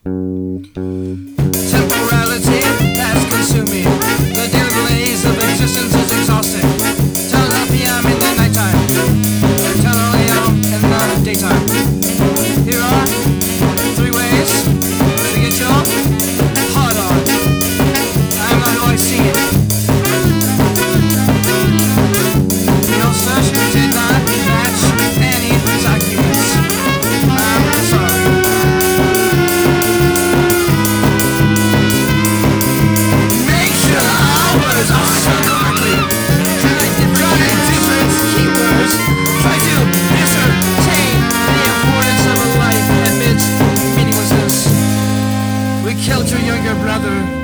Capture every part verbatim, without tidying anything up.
Temporality has consumed me. The daily blaze of existence is exhausting. Turn off P M in the nighttime, eternally out in the daytime. Here are three ways to get your heart on. I'm not who I see it. Your search did not match any documents. I'm sorry. Make sure our words are so correctly connected regarding different keywords. Try to ascertain the importance of a life amidst meaninglessness. We killed your younger brother.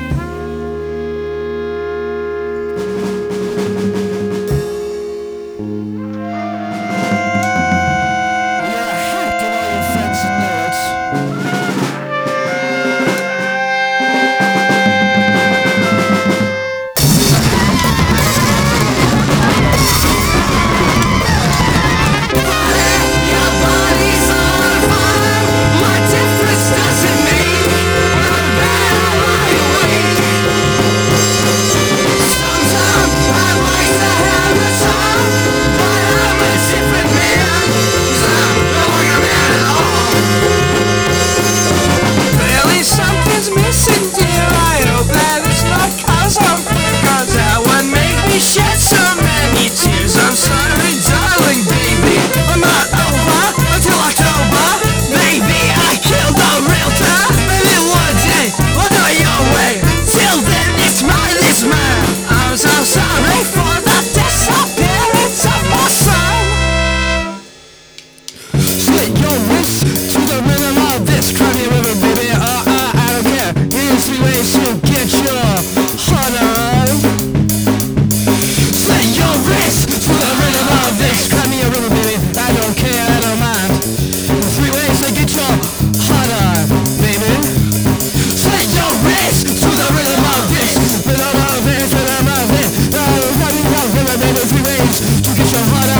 Shed so many tears, I'm sorry, darling, baby. I'm not over until October. Baby, I killed a realtor. Maybe one day we'll do it your way. Till then, it's mine, it's mine. I'm so sorry for the disappearance of my son. Slit your wrist to the rhythm of this crummy river, baby. Uh, uh, I don't care. Here's three ways to get your heart on. To the rhythm of this, cry me a river, baby. I don't care, I don't mind. Three ways to get your heart on, baby. Slit your wrist to the rhythm of this. Rhythm of this, rhythm of this. Oh, cry me a river, baby. Three ways to get your heart on.